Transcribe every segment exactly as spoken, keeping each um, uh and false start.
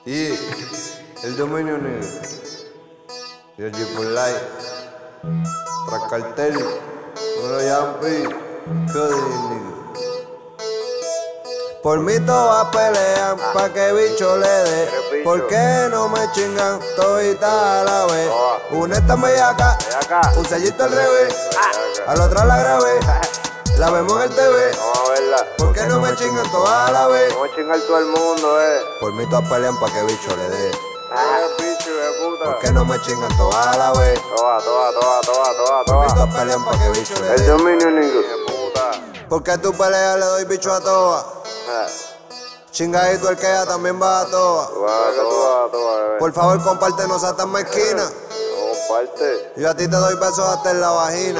Y el dominio negro. Y el G for Life. Tras cartel. No lo llaman pi. Nigga. Por mí todas pelean pa' que bicho le dé. ¿Por qué no me chingan todita a la vez? Una está en bellaca, un sellito al revés. A la otra la grabé, la vemos en el T V. Vamos a verla. ¿Por qué no me chingan todas a la vez? Vamos a chingar todo el mundo, eh. Por mí todas pelean pa' que bicho le dé. Ah, bicho de puta. ¿Por qué no me chingan todas a la vez? Toa, toa, toa, toa, toa, Por mí toa. todas pelean pa' que bicho le El dé. dominio, nigga. De puta. ¿Por qué tú peleas le doy bicho a todas? Ah, Chingadito el que ya también va a todas. toa, toa, toa, bebé. Por favor comparte, no seas tan mezquina. No, parte. Yo a ti te doy besos hasta en la vagina.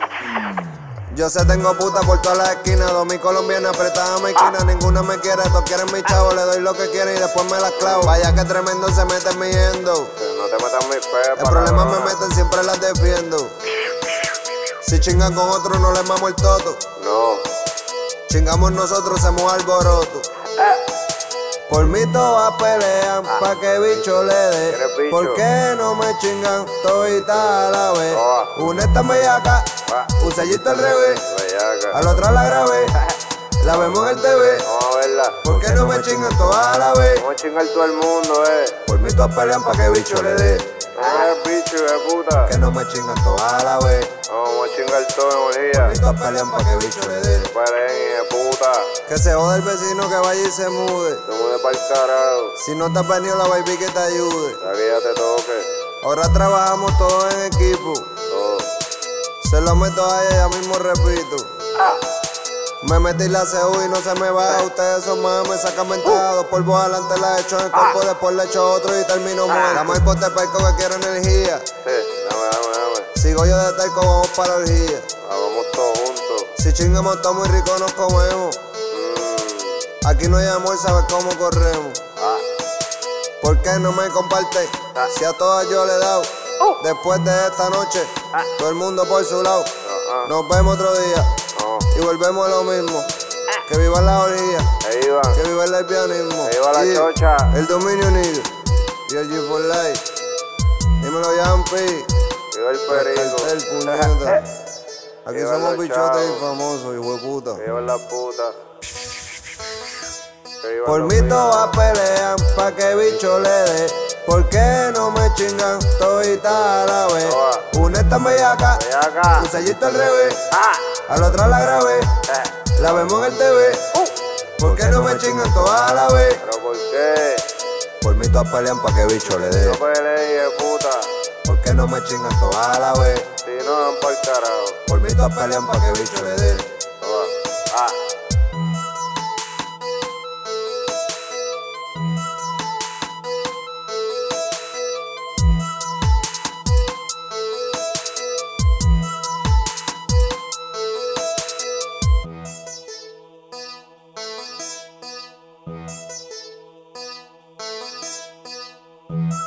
Yo sé tengo puta por todas las esquinas. Dos mil colombianas apretadas a mi esquina. Ninguna me quiere, todos quieren mi chavo. Le doy lo que quieren y después me las clavo. Vaya que tremendo se mete en mi endo. No te metas mis pepas. El problema me meten, siempre las defiendo. Si chingan con otro no les mamo el toto. No. Chingamos nosotros, hacemos alboroto. Por mí todas pelean pa' que bicho le dé. ¿Quieres bicho? ¿Por qué no me chingan todita a la vez? Toa. Una está en bellaca, Ah, un sellito al revés. bellaca. A la otra la grabé, la vemos en el T V. Vamos a verla. ¿Por qué no me chingan todas a la vez? Vamos a chingar todo el mundo, eh. Por mí todas pelean pa' que bicho le dé. Ah, bicho de puta. Que no me chingan todas a la vez. Vamos a chingar todo en Por orilla. mí todas pelean pa' que bicho le dé. Peleen, de puta. Que se joda el vecino que vaya y se mude. Te mude pa'l carajo. Si no te has venido la baby que te ayude. Para que ya te toque. Ahora trabajamos todos en equipo. Todo. Se lo meto a ella, ya mismo repito. Me metí la C U y no se me va. Ustedes son más, me sacan ventaja. Dos polvos adelante la echo en el cuerpo, después le echo otro y termino muerto. Estamos en Potepaico que quiero energía. Sí, dame, dame, dame. Sigo yo de talco, vamos para la orgía. Ah, vamos todos juntos. Si chingamos, está muy rico, nos comemos. Mm. Aquí no hay amor, sabes cómo corremos. Ah, ¿Por qué no me comparte? Si a todas yo le he dado. Después de esta noche, todo el mundo por su lado. ah, Nos vemos otro día no. y volvemos a lo mismo. Que viva la orilla, Ahí van. que viva el lesbianismo. Ahí va la Y chocha. el dominio nigga. Y el G for Life. Dímelo, Yampi. Viva el perico. Cartel, puñeta. Aquí Viva somos los bichotes chavos. y famosos, hijo de puta. Que viva la puta. Que viva Por los mí vivos. todas pelean pa' que bicho le dé. ¿Por qué no me chingan todita a la vez? Toa. Una está en bellaca, Bellaca. un sellito al revés. Ah, A la otra la grabé, eh. la vemos en el T V. ¿Por qué no me chingan todas a la vez? Pero ¿por qué? Por mí todas pelean pa' que bicho le dé. No peleen, de puta. ¿Por qué no me chingan todas a la vez? Si no dan pa'l carajo. Por mí todas pelean pa' que bicho le dé. Toa. Ah. Thank